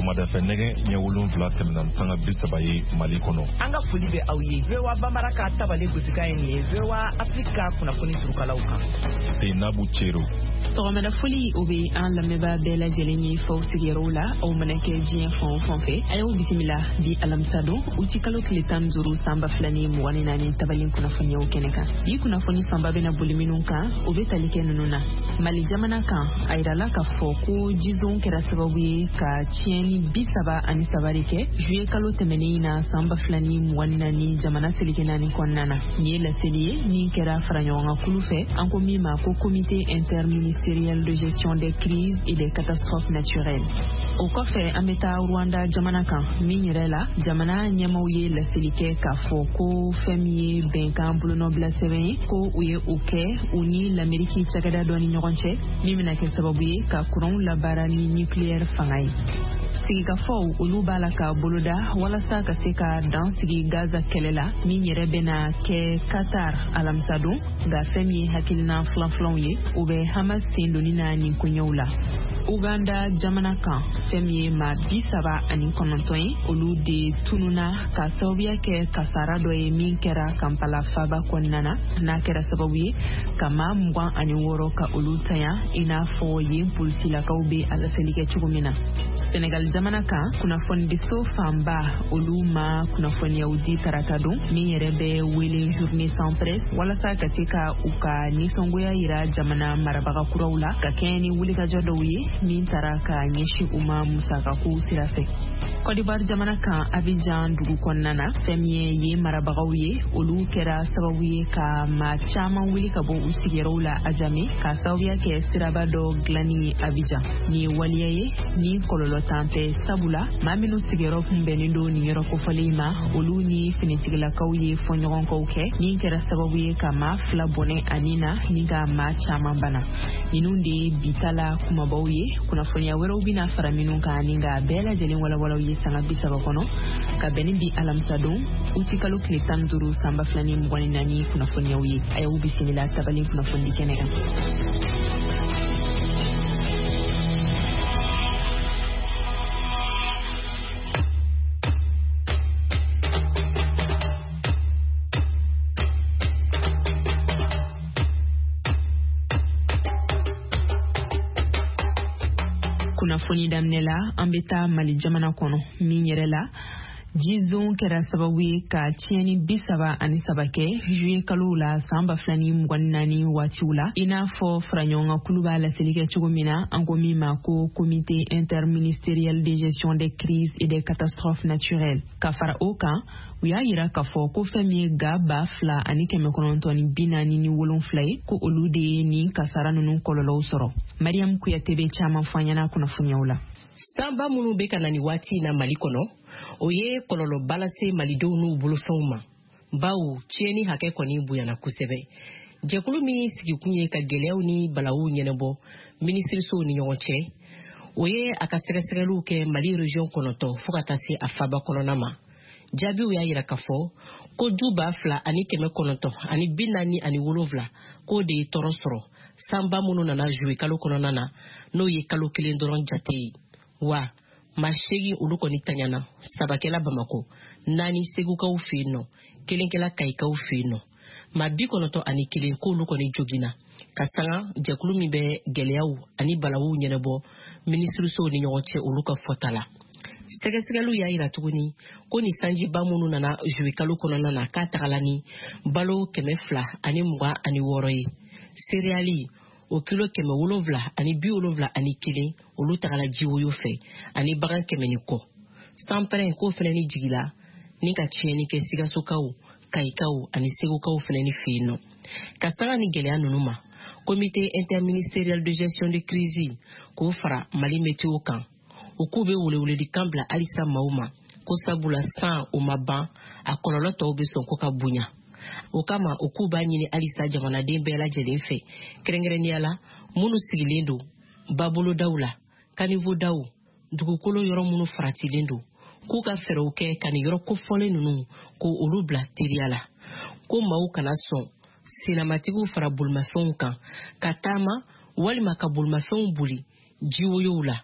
Sɔgɔmada fɛ nɛgɛ ɲɛ 7 tɛmɛna sanga 30 Mali kɔnɔ. An ka foli bɛ aw ye. VOA Bambara ka tabale gosika ye nin ye. VOA Afrika kunnafoni surukalaw kan. Seinabu Cero. Sɔgɔmada foli o bɛ an lamɛnbaa bɛɛ lajɛlen ye faw sigiyɔrɔw la aw mana kɛ diɲɛ fan o fan fɛ a y'aw bisimila bi alamisa don uti kalo tile 15 sanba 2024 tabalen kunnafoniyaw kɛnɛ kan. Bi kunnafoni fanba bɛna boli minnu kan o bɛ tali kɛ ninnu na. Mali jamana kan a yirala k'a fɔ ko jizon kɛra sababu ye ka tiɲɛni 33 de kɛ juillet kalo tɛmɛnen na sanba 2024 jamana seleke 4 kɔnɔna na. Nin ye laseli ye min kɛra faraɲɔgɔnkan kulu fɛ an ko min ma ko comité interministériel de gestion des crises et des catastrophes naturelles. O kɔfɛ an bɛ taa Rwanda jamana kan min yɛrɛ la jamana ɲɛmaw ye laseli kɛ k'a fɔ ko fɛn min ye bɛnkan bolonɔbila sɛbɛn ye ko u ye o kɛ u ni l'Amérique cakɛda dɔ ni ɲɔgɔn cɛ min bɛna kɛ sababu ye ka kuranw labaara ni nucléaire fanga ye. Sigikafɔw olu b'a la ka boloda walasa ka se ka dan sigi Gaza kɛlɛ la min yɛrɛ bɛna kɛ Qatar alamisa don nka fɛn min ye hakilina filanfilanw ye u bɛ Hamas sen donni na nin koɲɛw la. Uganda jamana kan fɛn min ye maa 39 ye olu de tununa ka sababuya kɛ kasara dɔ ye min kɛra Kampala faba kɔnɔna na n'a kɛra sababu ye ka maa 26 ka olu tanya i n'a fɔ yen polisilakaw bɛ a laseli kɛ cogo min na. Senegal jamana kan kunnafoni diso fanba olu ma kunnafoniyaw di tarata don min yɛrɛ bɛ wele journée sans presse walasa ka se ka u ka nisɔngoya yira jamana marabaga kuraw la ka kɛɲɛ ni wulikajɔ dɔw ye min tara ka ɲɛsin u ma musakakow sira fɛ. Côte d'Ivoire jamana kan Abidjan dugu kɔnɔna na fɛn min ye yen marabagaw ye olu kɛra sababu ye ka maa caman wuli ka bɔ u sigiyɔrɔw la a jame ka sababuya kɛ siraba dɔ dilanni ye Abidjan. Nin ye waliya ye ni kɔlɔlɔ tan tɛ sabula maa minnu sigiyɔrɔ kunbɛnnen don nin yɔrɔ kofɔlen ma olu ni finitigilakaw ye fɔɲɔgɔnkaw kɛ min kɛra sababu ye ka maa 2 bɔnɛ ani na ni ka maa caman bana. Ninnu de ye bitala kumabaw ye kunnafoniya wɛrɛw bɛna fara minnu kan ni ka bɛɛ lajɛlen walawalaw ye sanga 30 kɔnɔ ka bɛn ni bi alamisa don uti kalo tile 15 sanba 2024 kunnafoniyaw ye a y'aw bisimila tabalen kunnafoni kɛnɛ kan. Kunnafoni daminɛ la an bɛ taa Mali jamana kɔnɔ min yɛrɛ la jizon kɛra sababu ye ka tiɲɛni 33 kɛ juillet kalo la sanba 2024 waatiw la i n'a fɔ faraɲɔgɔnkan kulu b'a laseli kɛ cogo min na an ko min ma ko comité interministériel de gestion des crises et des catastrophes naturelles ka fara o kan u y'a yira k'a fɔ ko fɛn min ye ga 2,947 ye ko olu de ye nin kasara ninnu kɔlɔlɔw sɔrɔ. Mariam Kuyate bɛ caman fɔ an ɲɛna kunnafoniyaw la. Sanba minnu bɛ ka na nin waati na Mali kɔnɔ o ye kɔlɔlɔba lase malidenw n'u bolofɛnw ma bawo tiɲɛni hakɛ kɔni bonyana kosɛbɛ. Jɛkulu min sigikun ye ka gɛlɛyaw ni balawu ɲɛnabɔ minisirisow ni ɲɔgɔn cɛ o ye a ka sɛgɛsɛgɛliw kɛ Mali région 9 fo ka taa se a faba kɔnɔna ma. Jaabiw y'a yira k'a fɔ ko 2,947 k'o de ye tɔɔrɔ sɔrɔ sanba minnu nana juillet kalo kɔnɔna na n'o ye kalo 1 dɔrɔn jate ye wa maa 8 olu kɔni tanyana 3 kɛla Bamako 4 Segukaw fɛ yen nɔ 1 kɛla Kayikaw fɛ yen nɔ maa 91 k'olu kɔni jogina ka sanga jɛkulu min bɛ gɛlɛyaw ani balawu ɲɛnabɔ minisirisow ni ɲɔgɔn cɛ olu ka fɔta la. Sɛgɛsɛgɛliw y'a yira tuguni ko ni sanjiba minnu nana juillet kalo kɔnɔna na k'a tagala ni balo 226 ye. Céréali o kilo 771 olu tagala jiwoyo fɛ ani bagan 100 kɔ. Sanpɛrɛn ko fɛnɛ ni jigila ni ka tiɲɛni kɛ Sigasokaw, Kayikaw ani Segukaw fɛnɛ ni fɛ yen nɔ. Ka sanga ni gɛlɛya ninnu ma, comité interministériel de gestion de crise k'o fara Mali météo kan. O k'u bɛ weleweledi kan bila halisa maaw ma ko sabula san o ma ban a kɔlɔlɔ tɔw bɛ sɔn ko ka bonya. O kama o k'u b'a ɲini halisa jamanaden bɛɛ lajɛlen fɛ kɛrɛnkɛrɛnnenya la minnu sigilen don babolodaw la kanivodaw dugukolo yɔrɔ minnu faratilen don k'u ka fɛɛrɛw kɛ ka nin yɔrɔ kofɔlen ninnu ko olu bila teriya la ko maaw kana sɔn senamatigiw fara bolimafɛnw kan ka taama walima ka bolimafɛnw boli jiwoyow la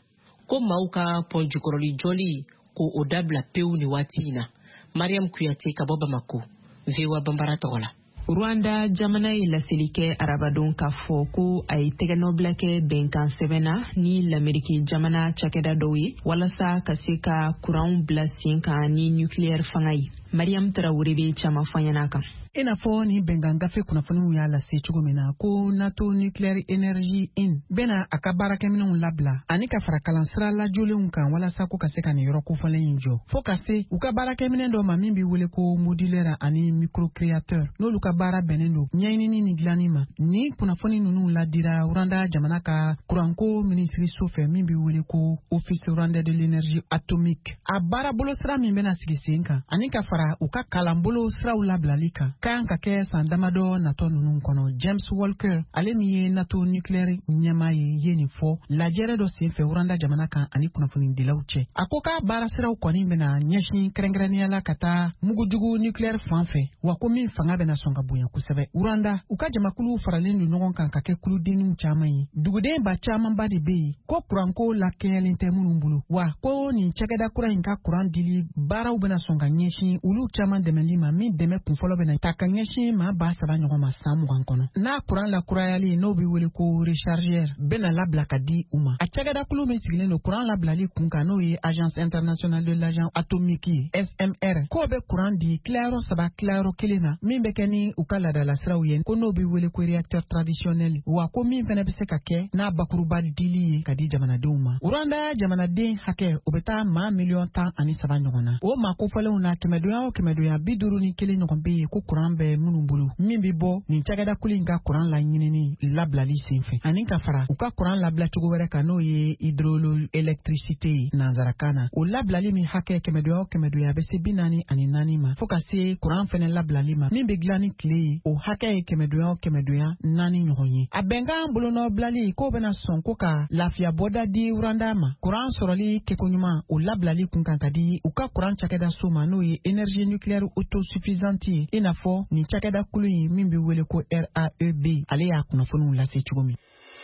ko maaw ka pɔn jukɔrɔli jɔli ko o dabila pewu ni waati in na. Mariam Kuyate ka bɔ Bamako, VOA Bambara tɔgɔ la. Rwanda jamana ye laseli kɛ arabadon k'a fɔ ko a ye tɛgɛnɔbila kɛ bɛnkan sɛbɛnna ni l'Ameriki jamana cakɛda dɔw ye walasa ka se ka kuranw bila sen kan ni nucléaire fanga ye. Mariam Traoré bɛ caman fɔ ɲɛna kan. I n'a fɔ ni bɛnkan gafe kunnafoniw y'a lase cogo min na ko NATO Nuclear Energy In bɛna a ka baarakɛminɛw labila ani ka fara kalansira lajolenw kan walasa ko ka se ka nin yɔrɔ kofɔlen in jɔ fo ka se u ka baarakɛminɛ dɔ ma min bɛ wele ko modulaire ani microcréateur n'olu ka baara bɛnnen don ɲɛɲinini ni dilanni ma. Ni kunnafoni ninnu ladira Rwanda jamana ka kuranko minisiriso fɛ min bɛ wele ko Office Rwandais de l'énergie atomique. A baara bolo sira min bɛna sigi sen kan ani ka fara u ka kalanbolo siraw labilali kan kan ka kɛ san damadɔ natɔ ninnu kɔnɔ. James Walker ale min ye NATO nucléaire ɲɛmaa ye nin fɔ lajɛrɛ dɔ senfɛ Rwanda jamana kan ani kunnafonidilaw cɛ. A ko k'a baara siraw kɔni bɛna ɲɛsin kɛrɛnkɛrɛnnenya la ka taa mugujugu nucléaire fan fɛ wa ko min fanga bɛna sɔn ka bonya kosɛbɛ. Rwanda u ka jamakulu faralen don ɲɔgɔn kan ka kɛ kuludenniw caman ye. Duguden ba camanba de bɛ yen ko kuranko lakɛɲɛlen tɛ minnu bolo wa ko nin cakɛda kura in ka kuran dili baaraw bɛna sɔn ka ɲɛsin olu caman dɛmɛli ma min dɛmɛ kunfɔlɔ bɛna ta ka ɲɛsin maa 3,000 ɲɔgɔn ma san 20 kɔnɔ. N'a kuran lakurayali n'o bɛ wele ko rechargeur bɛna labila ka di u ma. A cakɛda kulu min sigilen don kuran labilali kun kan n'o ye Agence Internationale de l'Agent Atomique ye SMR k'o bɛ kuran di tilayɔrɔ 3 tilayɔrɔ 1 na min bɛ kɛ ni u ka laadalasiraw ye ko n'o bɛ wele ko réacteur traditionnel wa ko min fana bɛ se ka kɛ n'a bakuruba dili ye ka di jamanadenw ma. Rwanda jamanaden hakɛ o bɛ taa maa 13,000 ɲɔgɔn na. O maa kofɔlenw na 100 o 100 51 ɲɔgɔn bɛ yen ko kuran bɛ minnu bolo min bɛ bɔ nin cakɛda kulu in ka kuran laɲinini labilali senfɛ ani ka fara u ka kuran labila cogo wɛrɛ kan n'o ye hydroélectricité ye nanzarakan na. O labilali min hakɛ 100 o 100 a bɛ se 44 ma fo ka se kuran fɛnɛ labilali ma min bɛ dilan ni tile ye o hakɛ ye 100 o 100 4 ɲɔgɔn ye. A bɛnkan bolonɔbilali k'o bɛna sɔn ko ka lafiya bɔda di Rwanda ma kuran sɔrɔli kɛkoɲuman o labilali kun kan ka di u ka kuran cakɛda so ma n'o ye énergie nucléaire autosuffisante ye i n'a fɔ nin cakɛda kulu in min bɛ wele ko RAEB ale y'a kunnafoniw lase cogo min.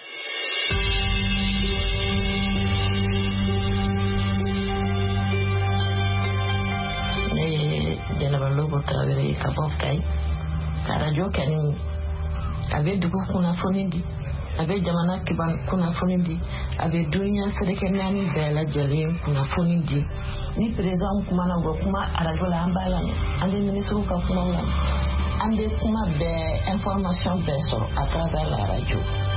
Ne ye Jɛnɛba Lobo Tarawele ka bɔ Kayi ka radio kɛni a bɛ dugu kunnafoni di a bɛ jamana kiban kunnafoni di a bɛ dunuya seleke 4 bɛɛ lajɛlen kunnafoni di ni président kumana u bɛ kuma radio la an b'a lamɛn an bɛ ministre ka kumaw lamɛn an bɛ kuma bɛɛ information bɛɛ sɔrɔ à travers la radio.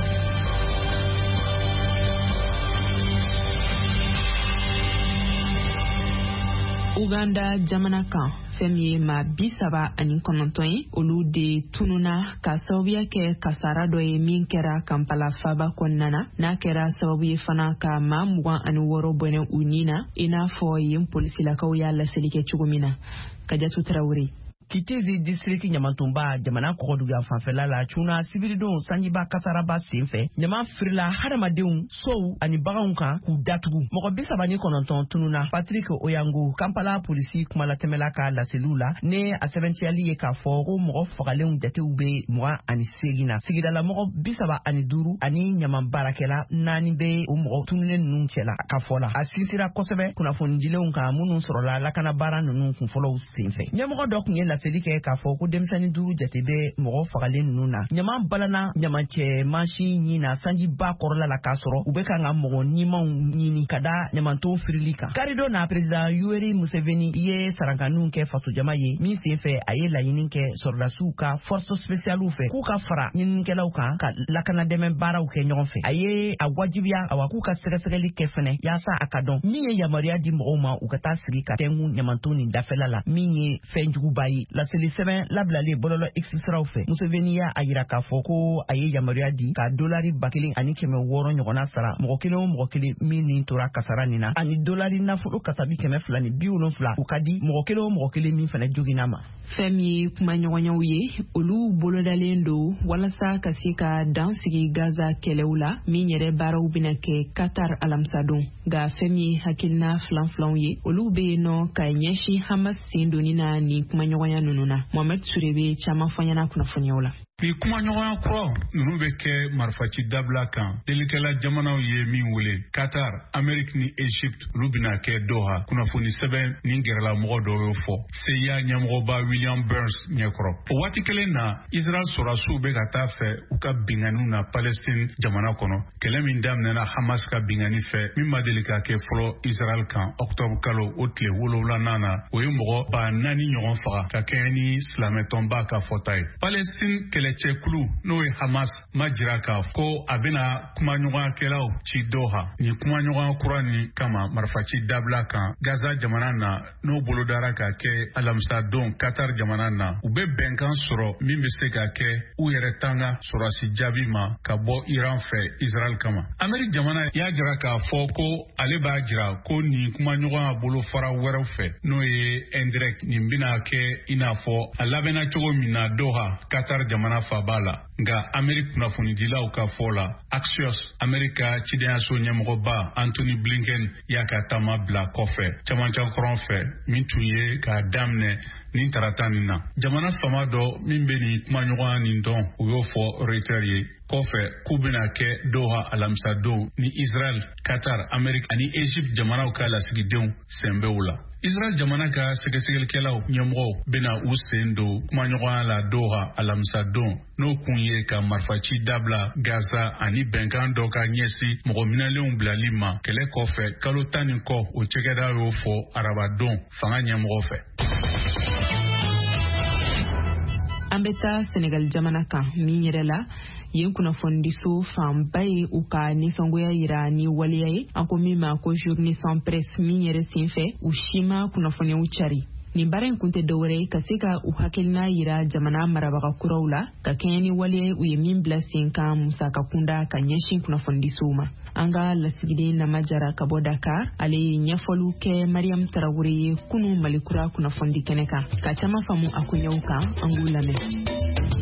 Uganda jamana kan fɛn min ye maa 39 ye olu de tununa ka sababuya kɛ kasara dɔ ye min kɛra Kampala faba kɔnɔna na n'a kɛra sababu ye fana ka maa 26 bɔnɛ u ni na i n'a fɔ yen polisilakaw y'a laseli kɛ cogo min na. Kajatu Traoré. Kitezi district Nyamantumba jamana kɔgɔduguya fanfɛla la cuna sibiridenw sanjiba kasaraba senfɛ ɲama firila hadamadenw sow ani baganw kan k'u datugu. Mɔgɔ 39 tununa. Patrick Oyango Kampala polisi kumalatɛmɛla ka laseliw la ne a sɛbɛntiyali ye k'a fɔ ko mɔgɔ fagalenw jatew bɛ 28 na. Sigidala mɔgɔ 75 ani ɲama baarakɛla 4 bɛ o mɔgɔ tununen ninnu cɛla ka fɔ la. A sinsira kosɛbɛ kunnafonidilenw kan minnu sɔrɔla lakana baara ninnu kunfɔlɔw senfɛ. Ɲɛmɔgɔ dɔ kun ye laseli kɛ k'a fɔ ko denmisɛnnin 5 jate bɛ mɔgɔ fagalen ninnu na. Ɲama balana ɲamacɛ mansin ɲini na sanjiba kɔrɔla la k'a sɔrɔ u bɛ kan ka mɔgɔ ɲimanw ɲini ka da ɲamantow firili kan. Karido na président Yoweri Museveni ye sarankaninw kɛ fasojama ye min senfɛ a ye laɲini kɛ sɔrɔdasiw ka force spéciale fɛ k'u ka fara ɲininikɛlaw kan ka lakana dɛmɛ baaraw kɛ ɲɔgɔn fɛ. A ye a wajibiya awa k'u ka sɛgɛsɛgɛli kɛ fɛnɛ yaasa a ka dɔn min ye yamaruya di mɔgɔw ma u ka taa sigi ka tɛngu ɲamanto nin dafɛla la min ye fɛn juguba ye. Laseli sɛbɛn labilalen bɔlɔlɔ X siraw fɛ Museveni y'a yira k'a fɔ ko a ye yamaruya di ka dolari 1,600 ɲɔgɔnna sara mɔgɔ kelen o mɔgɔ kelen min nin tora kasara nin na ani dolari nafolo kasabi 270 u ka di mɔgɔ kelen o mɔgɔ kelen min fana joginna ma. Fɛn min ye kuma ɲɔgɔnyaw ye olu bolodalen don walasa ka se ka dan sigi Gaza kɛlɛw la min yɛrɛ baaraw bɛna kɛ Qatar alamisa don nka fɛn min ye hakilina filanfilanw ye olu bɛ yen nɔ ka ɲɛsin Hamas sen donni na ni kuma ɲɔgɔnya ninnu na. Mohamed Surebe caman fɔ ɲɛna kunnafoniyaw la. Ni kuma ɲɔgɔnya kura ninnu bɛ kɛ marifaci dabila kan delikɛla jamanaw ye min wele Qatar, Amérique ni Egypte olu bɛna kɛ Doha kunnafoni sɛbɛn ni gɛrɛla mɔgɔ dɔw y'o fɔ CIA ɲɛmɔgɔba William Burns ɲɛkɔrɔ. O waati kelen na Israel sɔrɔdasiw bɛ ka taa fɛ u ka binganiw na Palestine jamana kɔnɔ kɛlɛ min daminɛna Hamas ka bingani fɛ min ma deli ka kɛ fɔlɔ Israel kan octobre kalo o tile 7 na o ye mɔgɔ 4,000 ɲɔgɔn faga ka kɛɲɛ ni silamɛtɔnba ka fɔta ye. Palestine kɛlɛcɛkulu n'o ye Hamas ma jira k'a ko a bɛna kumaɲɔgɔnyakɛlaw ci Doha. Ni kumaɲɔgɔnya kura ni kama marifaci dabila kan Gaza jamana na n'o bolodara ka kɛ alamisa don Qatar jamana na u bɛ bɛnkan sɔrɔ min bɛ se ka kɛ u yɛrɛ tanga sɔrɔdasi jaabi ma ka bɔ Iran fɛ Israel kama. Amérique jamana y'a jira k'a fɔ ko ale b'a jira ko nin kumaɲɔgɔnya bolo fara wɛrɛw fɛ n'o ye indirect nin bɛna kɛ i n'a fɔ a labɛnna cogo min na Doha Qatar jamana fa b'a la nka Amérique kunnafonidilaw ka fɔ la Axios Amérique ka cidenyaso ɲɛmɔgɔba Anthony Blinken y'a ka taama bila kɔfɛ camancɛkɔrɔn fɛ min tun ye k'a daminɛ nin tarata nin na. Jamana fama dɔ min bɛ nin kumaɲɔgɔnya nin dɔn u y'o fɔ Reuters ye kɔfɛ k'u bɛna kɛ Doha alamisa don ni Israel, Qatar, Amérique ani Egypte jamanaw ka lasigidenw sen bɛ u la. Israel jamana ka sɛgɛsɛgɛlikɛlaw ɲɛmɔgɔw bɛna u sen don kumaɲɔgɔnya la Doha alamisa don n'o kun ye ka marifaci dabila Gaza ani bɛnkan dɔ ka ɲɛsi mɔgɔ minɛlenw bilali ma kɛlɛ kɔfɛ kalo 10 nin kɔ o cɛkɛda y'o fɔ arabadon fanga ɲɛmɔgɔ fɛ. An bɛ taa Senegal jamana kan min yɛrɛ la yen kunnafonidiso fanba ye u ka nisɔngoya yira ni waleya ye an ko min ma ko journée sans presse min yɛrɛ senfɛ u si ma kunnafoniyaw cari. Nin baara in kun tɛ dɔwɛrɛ ye ka se ka u hakilina yira jamana marabaga kuraw la ka kɛɲɛ ni waleya u ye min bila sen kan musaka kunda ka ɲɛsin kunnafonidisow ma. An ka lasigiden Nama Jara ka bɔ Dakar ale ye ɲɛfɔliw kɛ Mariam Tarawele ye kunu Malikura kunnafoni kɛnɛ kan ka caman faamu a kuɲɛw kan an b'u lamɛn.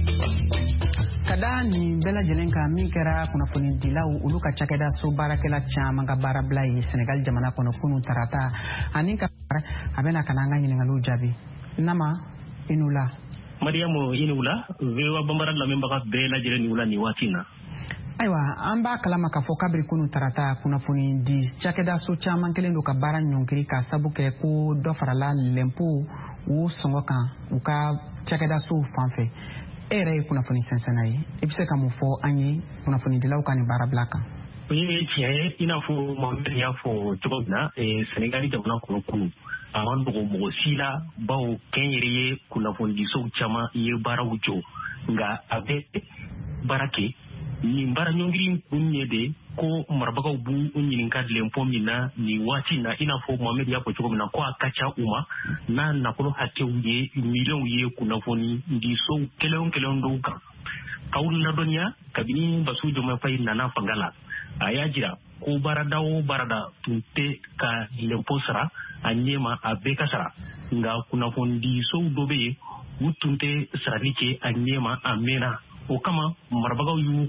Ka da nin bɛɛ lajɛlen kan min kɛra kunnafonidilaw olu ka cakɛda so baarakɛla caman ka baarabila ye Senegal jamana kɔnɔ kunu tarata ani ka a bɛna ka na an ka ɲininkaliw jaabi. Nama i n'u la. Mariamu i n'u la VOA Bambara lamɛnbaga bɛɛ lajɛlen n'u la nin waati na. Ayiwa an b'a kalama k'a fɔ kabiri kunu tarata kunnafoni di cakɛda so caman kelen don ka baara ɲɔngiri ka sabu kɛ ko dɔ farala lɛnpo o sɔngɔ kan u ka cakɛda so fan fɛ. E yɛrɛ ye kunnafoni sɛnsɛnna ye i bɛ se ka mun fɔ an ye kunnafonidilaw ka nin baarabila kan. O ye tiɲɛ ye i n'a fɔ Mohamed y'a fɔ cogo min na Senegal jamana kɔnɔ kunu a ma nɔgɔ mɔgɔ si la bawo kɛnyɛrɛ ye kunnafonidisow caman ye baaraw jɔ nka a bɛ baara kɛ nin baara ɲɔngiri kun ye de ko marabagaw b'u ɲininka lɛnpo min na nin waati na i n'a fɔ Mohamed y'a fɔ cogo min na ko a ka ca u ma n'a nafolo hakɛw ye miliyɔnw ye kunnafonidisow kelen dɔw kan k'aw ladɔnniya kabini Bassirou Diomaye Faye nana fanga la a y'a jira ko baarada o baarada tun tɛ ka lɛnpo sara a ɲɛma a bɛɛ ka sara nka kunnafonidisow dɔ bɛ yen u tun tɛ sarali kɛ a ɲɛma a mɛnna o kama marabagaw y'u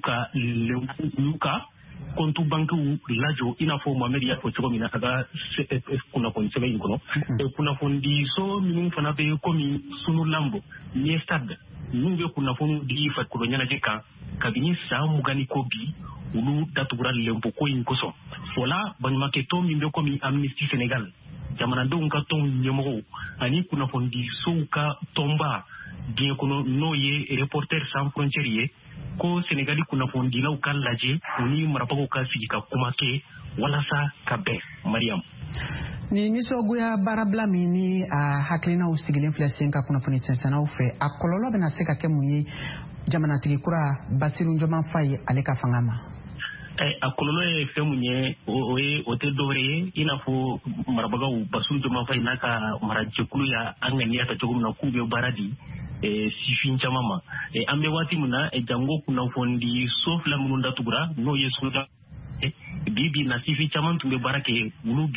ka kontu bankiw lajɔ i n'a fɔ Mohamed y'a fɔ cogo min na a ka kunnafoni sɛbɛn in kɔnɔ kunnafonidiso minnu fana bɛ komi Sunu Lambo ni Stade n'u bɛ kunnafoni di farikolo ɲɛnajɛ kan kabini san 20 ko bi olu datugura lɛnpo ko in kosɔn o la baɲumankɛ tɔn min bɛ komi Amnesty Sénégal jamanadenw ka tɔn ɲɛmɔgɔw ani kunnafonidisow ka tɔnba diɲɛ kɔnɔ n'o ye Reporters sans frontières ye ko Senegali kunnafonidilaw ka lajɛ u ni marabagaw ka sigi ka kuma kɛ walasa ka bɛn. Mariam. Ni nisɔngoya baarabila min ni a hakilinaw sigilen filɛ sen ka kunnafoni sɛnsɛnnaw fɛ a kɔlɔlɔ bɛna se ka kɛ mun ye jamanatigi kura Bassirou Diomaye Faye ale ka fanga ma. A kɔlɔlɔ ye fɛn mun ye o tɛ dɔwɛrɛ ye i n'a fɔ marabagaw Bassirou Diomaye Faye n'a ka marajɛkulu y'a ŋaniya ta cogo min na k'u bɛ baara di sifin caman ma an bɛ waati min na jango kunnafonidiso fila minnu datugura n'o ye Sunuda bi na sifin caman tun bɛ baara kɛ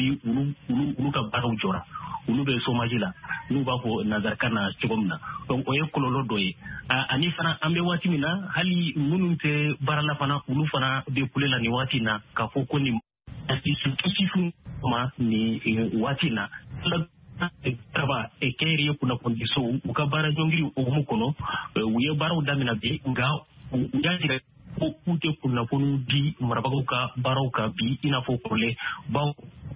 olu ka baaraw jɔra olu bɛ chômage la n'u b'a fɔ nazarakan na cogo min na donc o ye kɔlɔlɔ dɔ ye ani fana an bɛ waati min na hali minnu tɛ baara la fana olu fana bɛ kule la nin waati na k'a fɔ ko nin sifin ma nin waati na Taba ekeri kuna kondiso ukabara jongiri umukono uye baro damina be nga uyajira ute kuna ponu di marabaga baroka bi inafo kole ba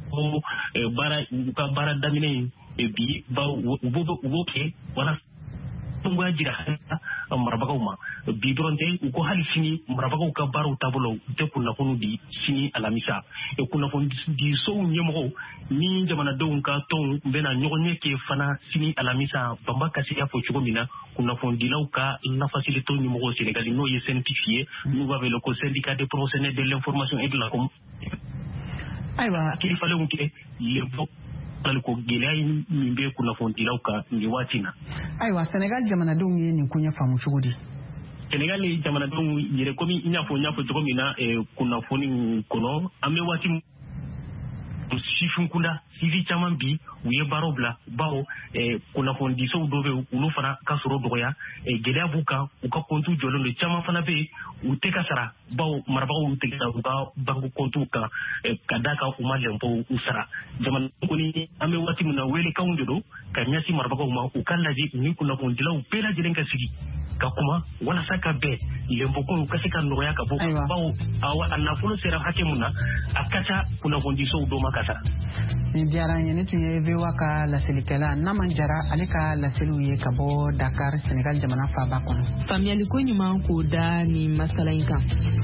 bara damine bi ba uboke wala tunga jira marabaga uma bi dronte uko hali sini marabaga ka baro tabulo te kuna ponu di sini alamisa e kuna ponu di so nyemo ni jamana don ka ton bena nyogonye ke fana sini alamisa bamba kasi ya fo chugomina kuna fondilaw ka la facilité numéro Sénégal no ye certifié nous avec le syndicat des professionnels de l'information et de la com aywa kili fale mu ke lempo ko gelay mimbe kuna fondilaw ka ni watina aywa Sénégal jamana don ye ni kunya famu chugodi Sénégal jamana don yere komi nyafo chugomina kuna foni kono ame wati sifunkunda sivi chaman bi uye baro bla bawo kuna fondiso dobe ulu fana kasoro doya gelea buka uka kontu jolo le chaman fana be uteka sara bawo marbawo uteka uka bangu kontu ka kadaka umalempo usara zaman kuni ame wati muna wele kaunjodo kanyasi marbawo uma ukalaji ni kuna fondila upela jelenka sigi kakuma wala saka be lempo ko ukaseka ndoya ka bawo awa anafulo sera hakemuna akacha kuna fondiso udoma kasara ni diara nyene tuye vewa ka la selikela na manjara alika la seluye kabo Dakar Sénégal jamana fa ba kono famiyali ko nyuma ko da ni masala inka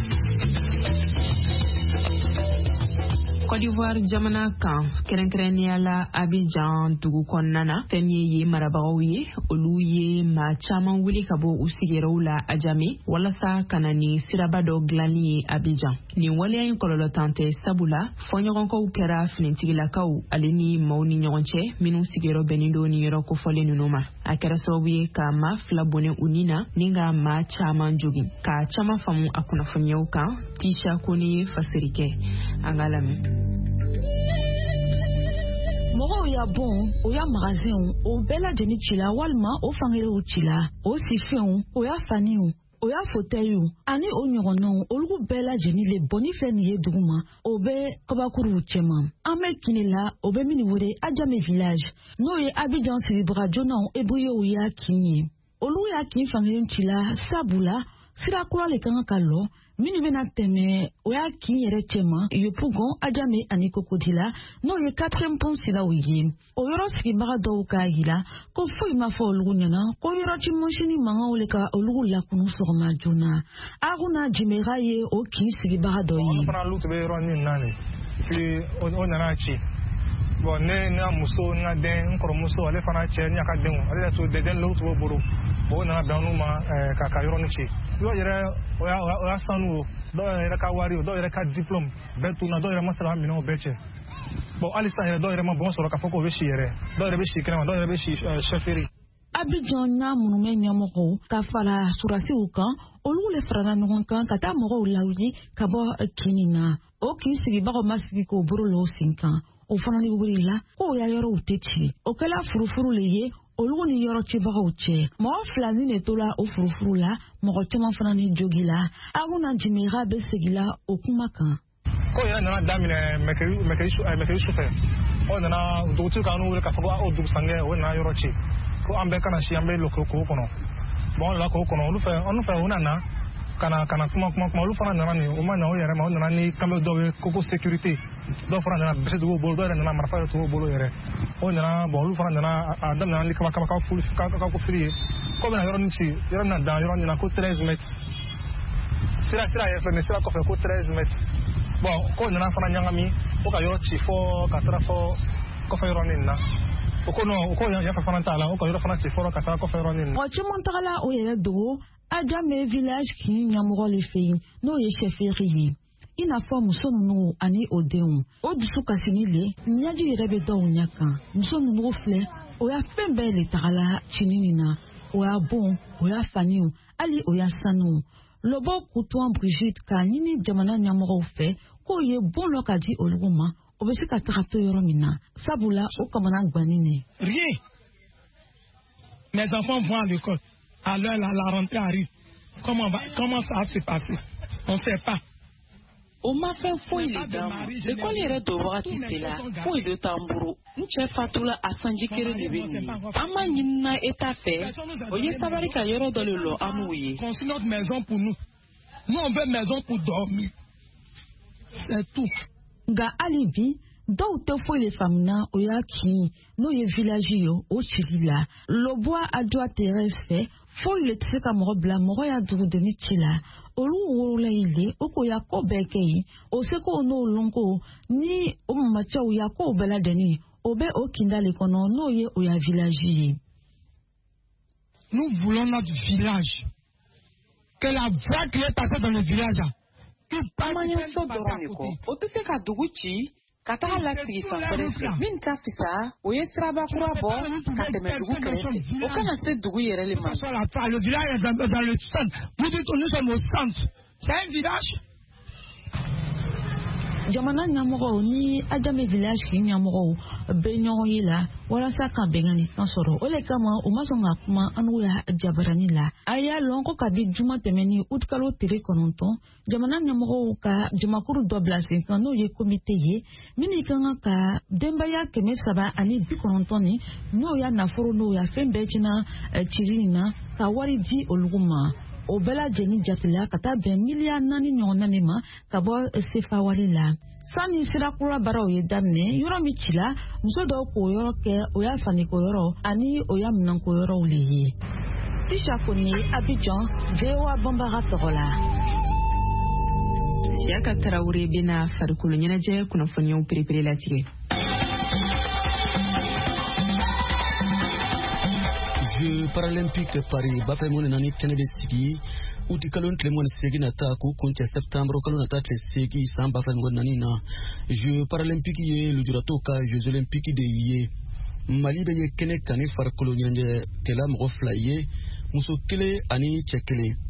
Côte d'Ivoire jamana kan kerenkrenia la Abidjan dugu konnana femiye marabagaw ye olu ye ma caman wuli ka bɔ u sigiyɔrɔw la Adjamé walasa kana ni siraba dɔ dilanni ye Abidjan ni waleya in kɔlɔlɔ tan tɛ sabula fɔɲɔgɔnkaw kɛra finitigilakaw ale ni maaw ni ɲɔgɔn cɛ minnu sigiyɔrɔ bɛnnen do ni yɔrɔ kofɔlen ninnu ma a kɛra sababu ye ka maa fila bɔnɛ u ni na ni ka maa caman jogin ka caman faamu a kunnafoniyaw kan Tisha Kone ye fasiri kɛ an ka lamɛn mɔgɔw y'a bon o y'a magasin o bɛɛ lajɛlen ci la walima o fankelew ci la o sifɛnw o y'a faniw o y'a fauteuil ani o ɲɔgɔnnaw olu bɛɛ lajɛlen le bɔnni filɛ nin ye dugu ma o bɛ kabakuruw cɛman an bɛ kini la o bɛ min wele Adjamé village n'o ye Abidjan siribaga jonaw ebriyew y'a kin ye olu y'a kin fankelen ci la sabula sira kura le kan ka lɔ minnu bɛna tɛmɛ o y'a kin yɛrɛ cɛman Yopougon Adjamé ani Kokodila n'o ye 4e pont siraw ye o yɔrɔ sigibaga dɔw k'a yira ko foyi ma fɔ olugu ɲɛna ko yɔrɔci mɔnsini mankanw le ka olugu lakunu sɔgɔma joona Aruna Jimera ye o kin sigibaga dɔ ye. olu fana olu tun bɛ yɔrɔnin na de puis o nana ci bon ne n'a muso n ka den n kɔrɔmuso ale fana cɛ n y'a ka denw ale yɛrɛ to den lolu tun b'o bolo o nana bɛn olu ma ka yɔrɔnin ci dɔw yɛrɛ o y'a sanu o dɔw yɛrɛ ka wari o dɔw yɛrɛ ka diplôme bɛɛ tunna dɔw yɛrɛ ma se ka minɛnw bɛɛ cɛ bon hali sisan yɛrɛ dɔw yɛrɛ ma bɔn sɔrɔ k'a fɔ k'o bɛ si yɛrɛ dɔw yɛrɛ bɛ si kɛnɛma dɔw yɛrɛ bɛ si chefferie. Abidjan n'a minnu bɛ ɲɛmɔgɔw ka fara surasiw kan olu le farala ɲɔgɔn kan ka taa mɔgɔw lawuli ka bɔ kini na o kin sigibagaw ma sigi k'o bolo la o sen kan o fana ni wuri la k'o ya yɔrɔw tɛ ci o kɛla furufuru le ye olugu ni yɔrɔ cibagaw cɛ mɔgɔ fila ni ne tola o furufuru la mɔgɔ caman fana ni jogi la Aruna Jimera bɛ segila o kuma kan. ko yɛrɛ nana daminɛ mɛkɛyi sufɛ o nana dugutigi kan n'u wele k'a fɔ ko o dugusangɛ o nana yɔrɔ ci ko an bɛɛ kana si an bɛ lɔ k'o kɔnɔ bon o la k'o kɔnɔ olu fɛ o nana kana kuma olu fana nana nin o ma na o yɛrɛ ma o nana ni kamalen dɔw ye koko sécurité dɔw fana nana bese tugu bolo dɔw yɛrɛ nana marifa yɛrɛ tugu bolo yɛrɛ o nana bon olu fana nana a daminɛ ni kaba ko fili ye ko bɛna yɔrɔnin ci yɔrɔ na dan yɔrɔ min na ko 13 mètres sira yɛrɛ filɛ nin sira kɔfɛ ko 13 mètres bon ko nana fana ɲagami ko ka yɔrɔ ci fɔ ka taara fɔ kɔfɛ yɔrɔnin na o ko non o ko yafa fana t'a la o ka yɔrɔ fana ci fɔlɔ ka taara kɔfɛ yɔrɔnin na. mɔgɔ caman tagala o yɛrɛ dogo Adjamé village kin ɲɛmɔgɔ le fɛ yen n'o ye chefferie ye i n'a fɔ muso ninnu ani o denw o dusu kasini le ɲɛji yɛrɛ bɛ dɔw ɲɛ kan muso ninnu filɛ o y'a fɛn bɛɛ le tagala cinin na o y'a bon o y'a faniw hali o y'a sanuw lɔbɔ Kutuan Brigitte k'a ɲini jamana ɲɛmɔgɔw fɛ k'o ye bon dɔ ka di olugu ma o bɛ se ka taga to yɔrɔ min na sabula o kamana gwanin ne. Rien. Mes enfants vont à l'école. À l'heure, la rentrée arrive. Comment ça va se passer? On ne sait pas. o ma fɛn foyi le d'an ma ekɔli yɛrɛ don wagati sela foyi de t'an bolo n cɛ fatula a sanji kelen de bɛ nin an ma ɲinina eta fɛ o ye sabari ka yɔrɔ dɔ le lɔ an m'o ye. Construire notre maison pour nous. Nous on veut maison pour dormir. C'est tout. Nga hali bi dɔw tɛ foyi le faamuna o y'a kin n'o ye village ye o cili la le bois a doit terrestre foyi le tɛ se ka mɔgɔ bila mɔgɔ y'a dugudeni ci la olu wolola yi le o ko ya ko bɛɛ kɛ ye o se ko n'o lɔn ko ni o mamacɛw ya ko bɛɛ ladeni o bɛ o kinda le kɔnɔ n'o ye o ya village ye. Nous voulons notre village. Que la voie qui est passée dans le village. Amanyaso dɔrɔn de kɔ o tɛ se ka dugu ci ka taga lasigi fanfɛla fɛ min ka fisa o ye sirabakura bɔ ka tɛmɛ dugu kɛrɛfɛ o kana se dugu yɛrɛ le ma. Le village est dans le centre. Vous dites que nous sommes au centre. C'est un village. Jamana ɲɛmɔgɔw ni Adjamé village k'i ɲɛmɔgɔw bɛ ɲɔgɔn ye la walasa ka bɛnkanni kan sɔrɔ o le kama u ma sɔn ka kuma an n'u ya jabarani la a y'a lɔn ko kabi juma tɛmɛni août kalo tile 9 jamana ɲɛmɔgɔw ka jamakuru dɔ bila sen kan n'o ye komite ye minnu kan ka denbaya 390 ni n'o y'a nafolo n'o y'a fɛn bɛɛ tiɲɛna cili in na ka wari di olu ma. O bɛɛ lajɛlen jatela ka taa bɛn miliyari 4 ɲɔgɔnna de ma ka bɔ sefa wari la. Sani sirakura baaraw ye daminɛ yɔrɔ min ci la muso dɔw k'o yɔrɔ kɛ o y'a faniko yɔrɔ ani o y'a minɛnko yɔrɔw le ye. Tisha Kone, Abidjan, VOA Bambara tɔgɔ la. Siyaka Tarawele bɛna farikolo ɲɛnajɛ kunnafoniyaw perepere latigɛ. Jeux paralympiques Paris bafɛ mun nani kɛnɛ bɛ sigi uti kalo tile mun segi na ta k'u kuncɛ septembre kalo na ta tile segi san bafɛ mun nani na Jeux paralympiques ye lujuratɔw ka Jeux olympiques de ye Mali bɛ ye kɛnɛ kan ni farikolo ɲɛnajɛ kɛla mɔgɔ 2 ye muso 1 ani cɛ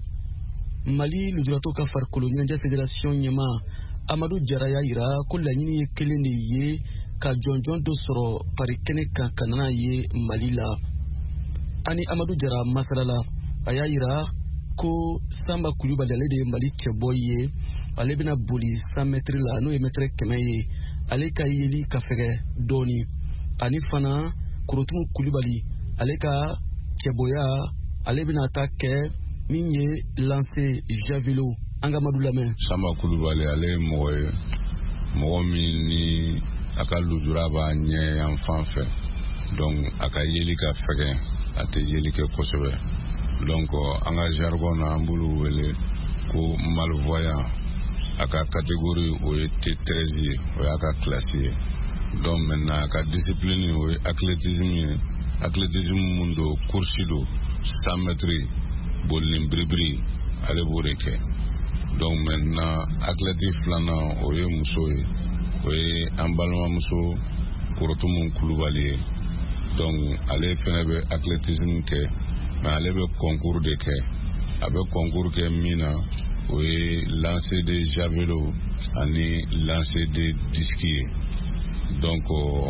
1 Mali lujuratɔw ka farikolo ɲɛnajɛ fédération ɲɛma Amadou Jara y'a yira ko laɲini ye 1 de ye ka jɔnjɔn dɔ sɔrɔ Paris kɛnɛ kan ka nana ye Mali la. Ani Amadou Jara masalala a y'a yira ko Samba Kulubali ale de ye Mali cɛbɔ ye ale bɛna boli 100 mètres la n'o ye mètre 100 ye ale ka yeli ka fɛgɛ dɔɔni ani fana Korotumu Kulubali ale ka cɛbɔya ale bɛna ta kɛ min ye lancer javelot an ka Amadou lamɛn. Samba Kulubali ale ye mɔgɔ ye mɔgɔ min ni a ka lujura b'a ɲɛ yan fan fɛ donc a ka yeli ka fɛgɛ a tɛ yeli kɛ kosɛbɛ donc an ka jargon na an b'olu wele ko malvoyant a ka catégorie o ye T13 ye o y'a ka classe ye donc maintenant a ka discipline o ye athlétisme ye athlétisme mun do course do 100 mètres bolini biribiri ale b'o de kɛ donc maintenant athlète filanan o ye muso ye o ye an balimamuso Korotumu Kulubali ye donc ale fɛnɛ bɛ athlétisme kɛ mais ale bɛ concours de kɛ a bɛ concours kɛ min na o ye lancer de javelot ani lancer de disque ye donc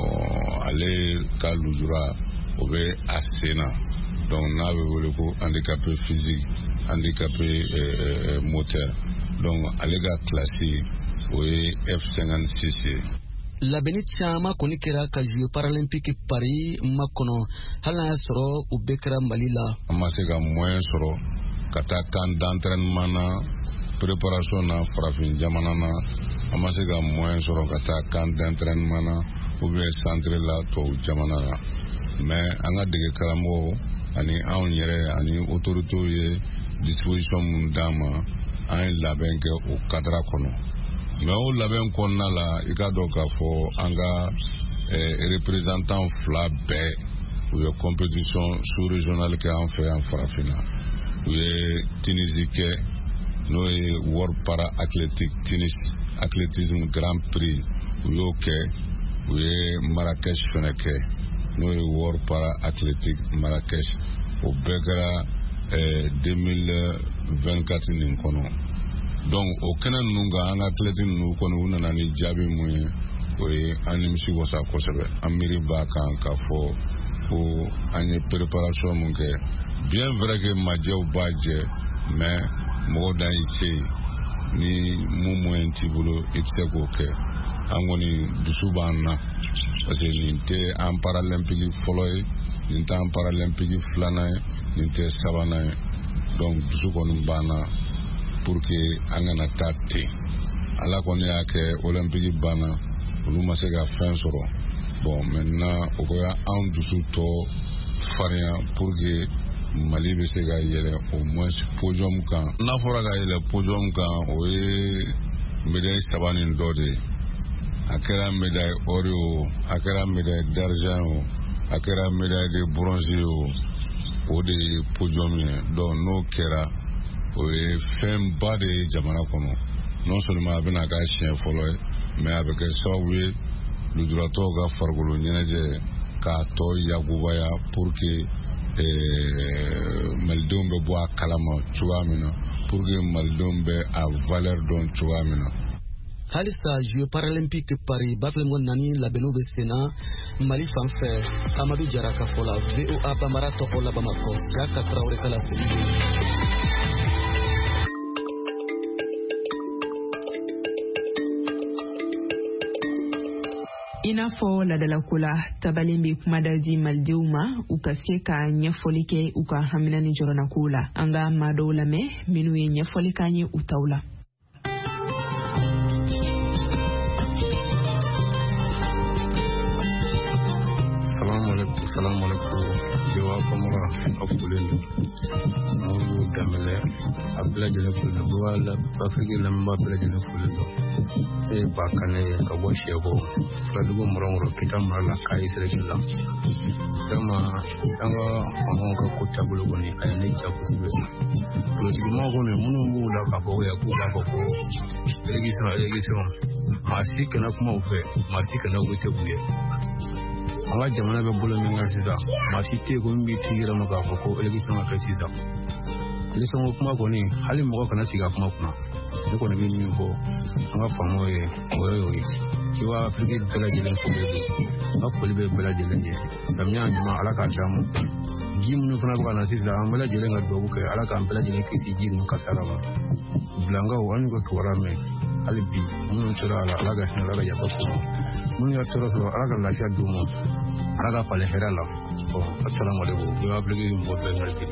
ale ka lujura o bɛ a sen na donc n'a bɛ wele ko handicapé physique handicapé moteur donc ale ka classe o ye F56 ye. Labɛnni caman kɔni kɛra ka Jeux paralympiques Paris makɔnɔ hali n'a y'a sɔrɔ u bɛɛ kɛra Mali la. An ma se ka moyen sɔrɔ ka taa camp d'entraînement na préparation na farafin jamana na an ma se ka moyen sɔrɔ ka taa camp d'entraînement na ou bien centre la tubabu jamana na mais an ka dege karamɔgɔw ani anw yɛrɛ ani autorités ye disposition mun d'an ma an ye labɛn kɛ o cadre kɔnɔ. Mais o labɛn kɔnɔna la i ka dɔn k'a fɔ an ka représentant 2 bɛɛ u ye compétition sous-régionale kɛ an fɛ yan farafinna u ye Tunisie kɛ n'o ye World Para Athletic Tunis athlétisme Grand Prix u y'o kɛ u ye Marrakech fɛnɛ kɛ n'o ye World Para Athletic Marrakech o bɛɛ kɛra 2024 nin kɔnɔ. Donc o kɛnɛ ninnu kan an ka athlète ninnu kɔni u nana ni jaabi mun ye o ye an nimisi wasa kosɛbɛ an miiri b'a kan k'a fɔ ko an ye préparation mun kɛ bien vrai que majɛw b'a jɛ mais mɔgɔw dan y'i se ni mun moyen t'i bolo i tɛ se k'o kɛ an kɔni dusu b'an na parce que nin tɛ an paralympique fɔlɔ ye nin tɛ an paralympique filanan ye nin tɛ sabanan ye donc dusu kɔni b'an na pour que an kana taa ten ala kɔni y'a kɛ olympique banna olu ma se ka fɛn sɔrɔ bon maintenant o bɛ an dusu tɔ farinya pour que Mali bɛ se ka yɛlɛ au moins podium kan n'a fɔra ka yɛlɛ podium kan o ye médaille 3 nin dɔ de ye a kɛra médaille or ye o a kɛra médaille d'argent o a kɛra médaille de bronze ye o de ye podium ye donc n'o kɛra o ye fɛnba de ye jamana kɔnɔ non seulement a bɛna k'a siɲɛ fɔlɔ ye mais a bɛ kɛ sababu ye lujuratɔw ka farikolo ɲɛnajɛ k'a tɔ yakubaya pour que malidenw bɛ bɔ a kalama cogoya min na pour que malidenw bɛ a valeur dɔn cogoya min na. halisa Jeux Paralympiques Paris bafilm nani labɛnniw bɛ sen na Mali fan fɛ Amadu Jara ka fɔ la VOA Bambara tɔgɔ la Bamako Siraka Traoré ka laseli I n'a fɔ ladalako la tabalen bɛ kumada di malidenw ma u ka se ka ɲɛfɔli kɛ u ka hamina ni jɔrɔnako la an ka maa dɔw lamɛn minnu ye ɲɛfɔli k'an ye u taw la. Salamu alaikum Jewa Kamara Afulen Awu Damele Abla Jene Fulen Wala Afrique Lamba Abla Jene Fulen E Bakane Kawashi Abo Fradugo Morongoro Kita Marala Kai Selekila Dama Anga Amonga Kota Bulogoni Ayane Chakusibe Lodi Mogone Munumbu La Kapo ya Kuda Kapo Elegison Masika na kuma ufe Masika na wite buye Anga jamana bɛ bolo min kan sisan maa si tɛ yen ko min b'i tigira ma k'a fɔ ko élection ka kɛ sisan élection ko kuma kɔni hali mɔgɔ kana sigi a kuma kunna ne kɔni bɛ min fɔ an ka faamaw ye o ye i b'a Afrique bɛɛ lajɛlen fɔlen don n ka foli bɛ bɛɛ lajɛlen ye samiya ɲuman ala k'a d'an ma ji minnu fana bɛ ka na sisan an bɛɛ lajɛlen ka dugawu kɛ ala k'an bɛɛ lajɛlen kisi ji ninnu kasara ma bilankaw an y'u ka kibaruya mɛn hali bi minnu tora a la ala ka hinɛ ala ka yafa k'u ma mun y'a tɔɔrɔ sɔrɔ ala ka lafiya d'u ma ala ka falen hɛrɛ la assalamu alaikum bɛɛ b'a filɛ mɔgɔ bɛɛ lajɛlen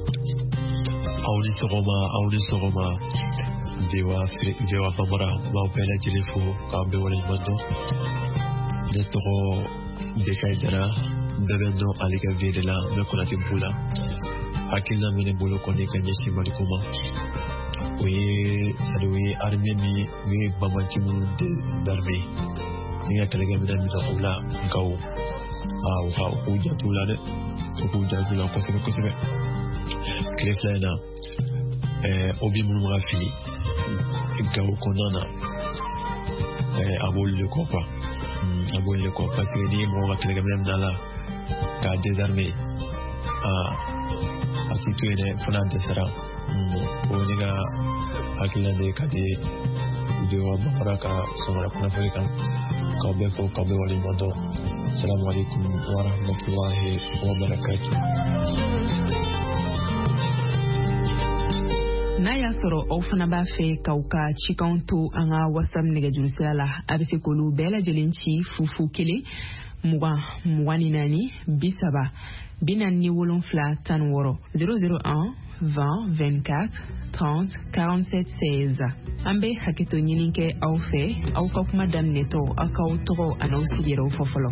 aw ni sɔgɔma Jewa Bambara b'aw bɛɛ lajɛlen fo k'aw bɛɛ waleɲuman dɔn ne tɔgɔ Bekayi Jara bɛɛ bɛ dɔn ale ka vie de la n bɛ Konate bu la hakilina min ne bolo kɔni ka ɲɛsin Maliko ma o ye armée min o ye banbaki minnu désarmé ni ka kɛlɛkɛminɛn min u la nka u k'u janto la dɛ u k'u janto la kosɛbɛ kosɛbɛ tile fila in na o bi minnu ka fili Gawo kɔnɔna na a b'olu de kɔ parce que ni mɔgɔ ka kɛlɛkɛminɛn minɛ la k'a désarmé a t'i to yen dɛ fo n'a dɛsɛra o ye ne ka hakilina de ka di Jewa Bambara ka sɔgɔmada kunnafoni kan k'aw bɛɛ fo k'aw bɛɛ waleɲuman dɔn assalamu alaikum wa rahmatullahi wa barakatuh. N'a y'a sɔrɔ aw fana b'a fɛ k'aw ka cikanw to an ka WhatsApp nɛgɛjurusira la a bɛ se k'olu bɛɛ lajɛlen ci 00 20 24 30 47 001 20 24 30 47 16 an bɛ hakɛto ɲini kɛ aw fɛ aw ka kuma daminɛtɔ aw k'aw tɔgɔ an'aw sigiyɔrɔ fɔ fɔlɔ.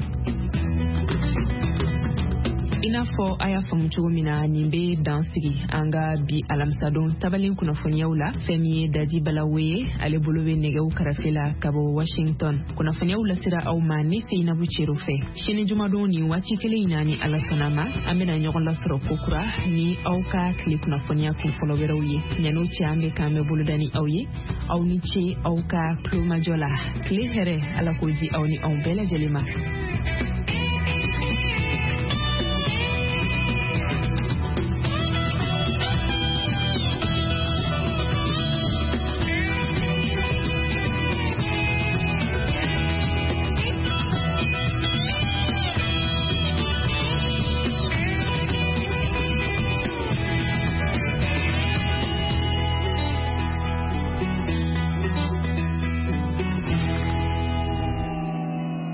I n'a fɔ a y'a faamu cogo min na nin bɛ dan sigi an ka bi alamisadon tabalen kunnafoniyaw la fɛn min ye Dadi Balawo ye ale bolo bɛ nɛgɛw karafe la ka bɔ Washington kunnafoniyaw lasira aw ma ne Seinabu Cero fɛ sini jumadon ni waati kelen in na ni Ala sɔnna ma an bɛna ɲɔgɔn lasɔrɔ kokura ni aw ka tile kunnafoniya kunfɔlɔ wɛrɛw ye yan'o cɛ an bɛ k'an bɛ boloda ni aw ye aw ni ce aw ka tulomajɔ la tile hɛrɛ Ala k'o di aw ni anw bɛɛ lajɛlen ma.